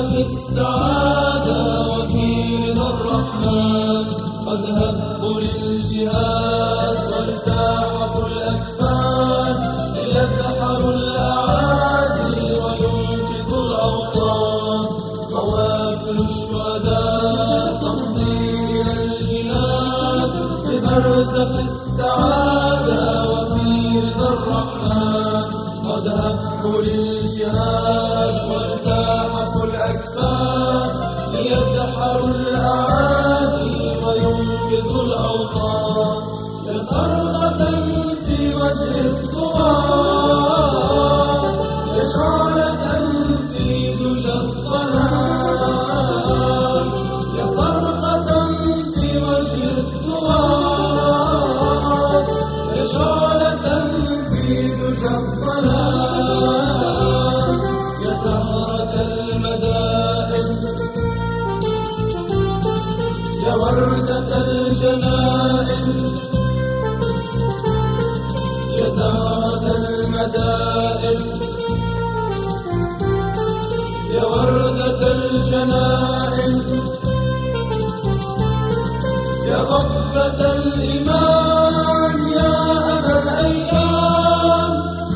في السعادة وفي رضا الرحمن. قد هبوا للجهاد والتاحفوا الأكفان ليدحروا الأعادي وينقذوا الأوطان. قوافل الشهداء تمضي إلى الجنان ببرزخ السعادة وفي رضا الرحمن. قد هبوا للجهاد والتاحفوا الأكفان ليدحروا الأعادي وينقذوا الأوطان. يا صرخة في وجه الطغاة، يا شعلة في دجى الظلام. يا صرخة في وجه الطغاة، يا شعلة في دجى الظلام. يا زهرة المدائن، يا وردة الجنائن. يا زهرة المدائن، يا وردة الجنائن. يا غبة الإيمان، يا أبا الأيام.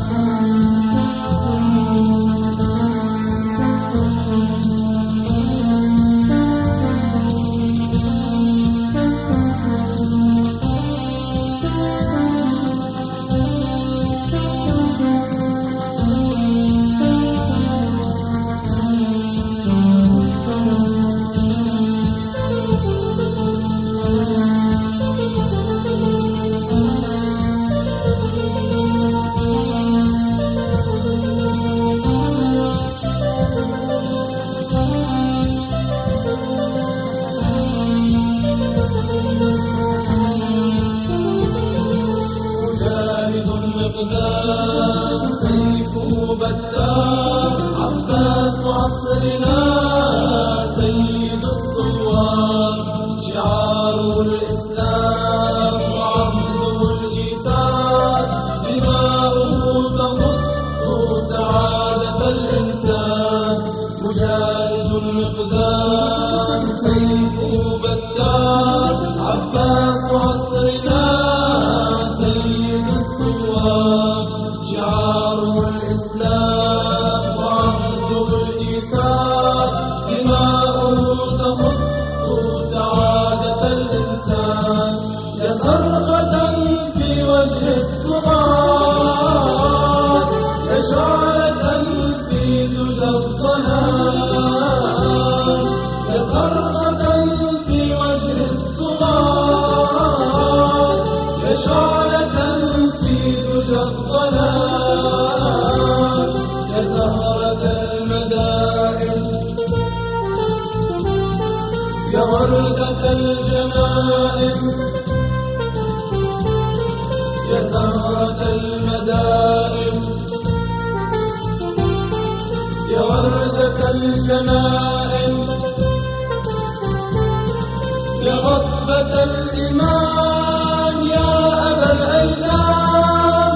مقدام سيفه بتار، عباس عصرنا سيد الثوار. شعاره الإسلام وعهده الإيثار، دماؤه تخط سعادة الإنسان. مجاهد مقدام سيفه بتار، عباس عصرنا شعاره الإسلام وعهده الإيثار، دماؤه تخط سعادة الإنسان. يا صرخة في وجه الطغاة، يا شعلة في دجى الظلام. يا صرخة في وجه الطغاة، يا شعلة في دجى الظلام. يا زهرة المدائن، يا وردة الجنائن. يا زهرة المدائن، يا وردة الجنائن. يا غبة الإيمان، يا أبا الأيام.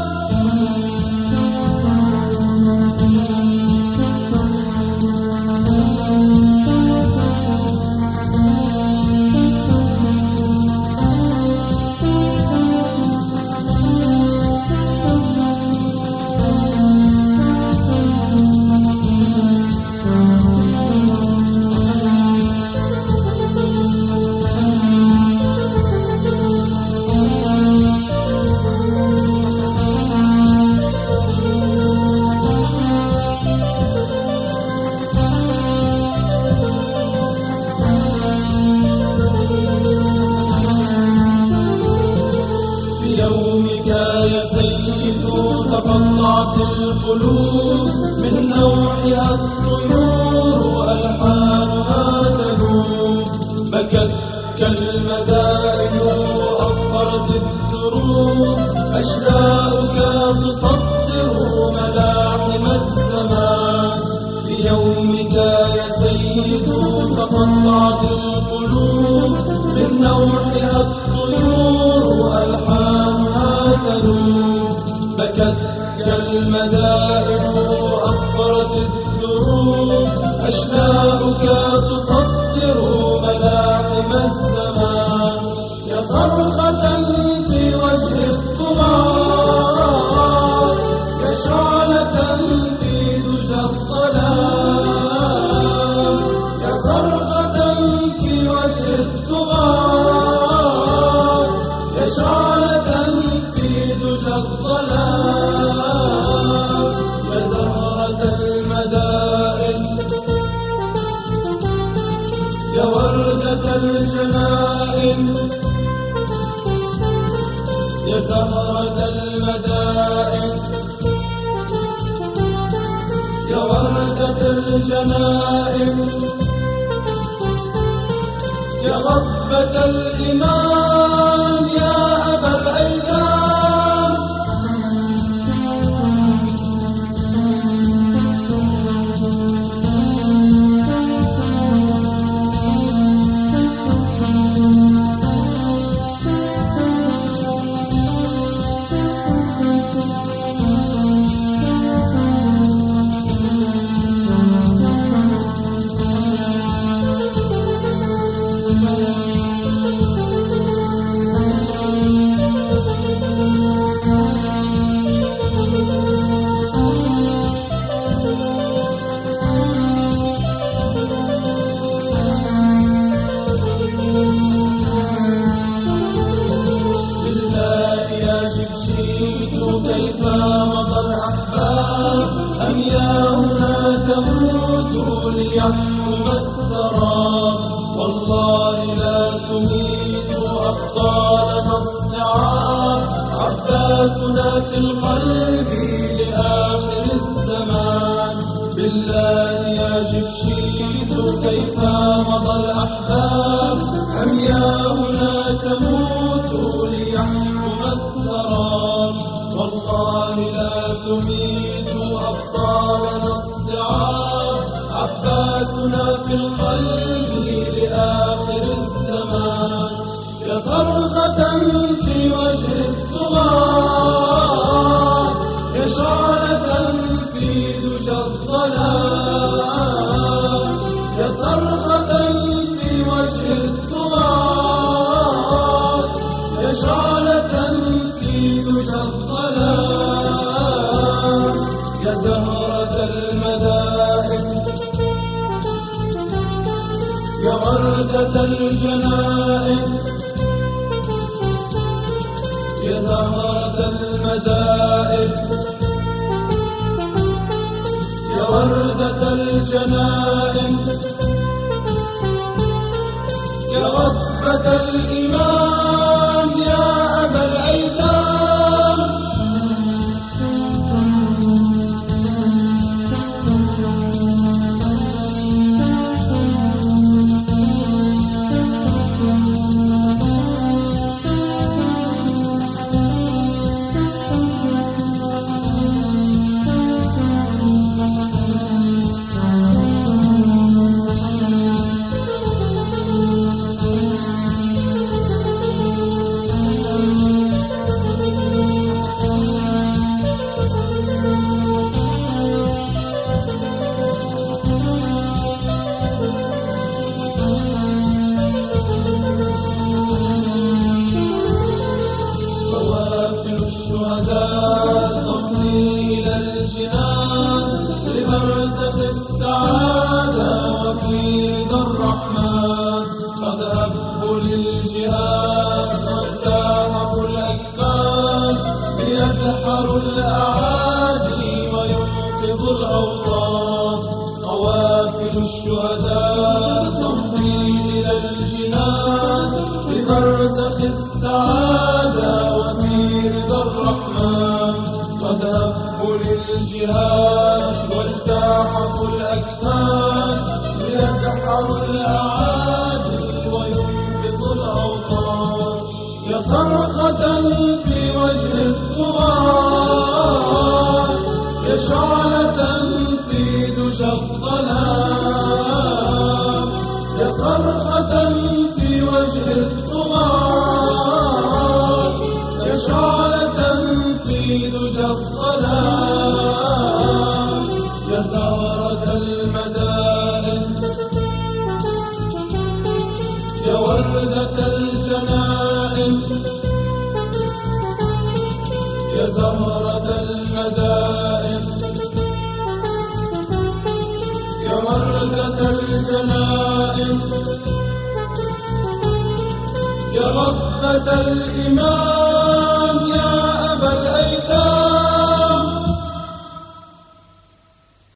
بيومك يا سيد تقطعت القلوب، من نوحها الطيور وألحانها تنوب. بكت كالمدائن وأغفرت الدروب، أشلاؤك تصدر ملاحم الزمان. في يومك يا سيد تقطعت القلوب، من نوحها الطيور وألحانها تنوب. بكت كالمدائن وأغفرت الدروب، أشلاؤك تصدر ملاحم الزمان، يا صرخة في وجه الطغاة، يا شعلة في دجى الظلام، يا صرخة في وجه الطغاة، يا شعلة في دجى الظلام، يا زهرة المدائن، يا وردة الجنائن، يا زهرة المدائن، يا وردة الجنائن، يا غضبة الإيمان، يا أبا الأيتام. كيف مضى الأحباب، أم يا هنا تموت ليحكم السراب. والله لا تميت أبطالنا الصعاب، عباسنا في القلب لآخر الزمان. بالله يا جبشيت كيف مضى الأحباب، أم يا هنا تموت ليحكم السراب. والله لا تميت أبطالنا الصعاب، عباسنا في القلب لآخر الزمان. يا صرخة في وجه الطغاة، يا شعلة في دجى الظلام، يا صرخة في وجه الطغاة، يا شعلة في دجى الظلام، يا زهرة المدائن، يا وردة الجنائن، يا زهرة المدائن، يا وردة الجنائن، يا غضبة الإيمان، يا أبا الأيتام. الشهداء تمضي إلى الجنان، لبرزخ السعادة وفي رضا الرحمن. قد هبوا للجهاد وارتاحوا الأكفان، ليدحروا الأعادي وينقذوا الأوطان. قوافل الشهداء تمضي إلى الجنان، لبرزخ السعادة وفي رضا الرحمن. قد هبوا للجهاد وارتاحوا الأكفان، ليدحروا الأعادي وينقذوا الأوطان. يا صرخة في وجه الطغاة، يا شعلة في دجى الظلام، يا صرخة في وجه الطغاة، يا شعلة في دجى الظلام، يا زهرة المدائن، لك الجنائن يا ربة الإمام